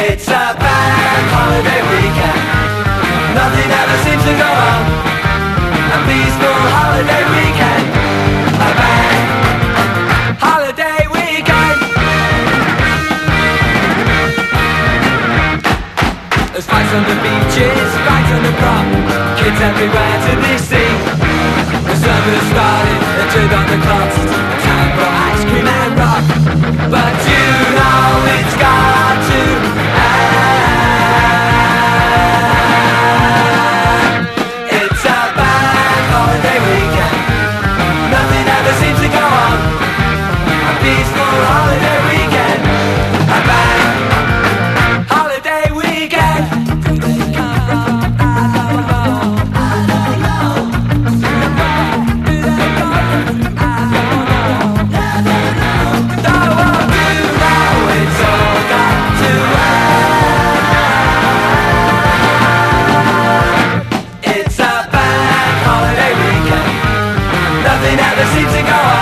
It's a bank holiday weekend. Nothing ever seems to go wrong. A peaceful holiday weekend. A bank holiday weekend. There's fights on the beaches, fights on the prom. Kids everywhere to be seen. The summer started, they turned on the clocks. Time for ice cream and rock. But you know it's got to end. It's a bank holiday weekend. Nothing ever seems to go on. A peaceful holiday weekend. A bank holiday weekend. Nothing ever seems to go on.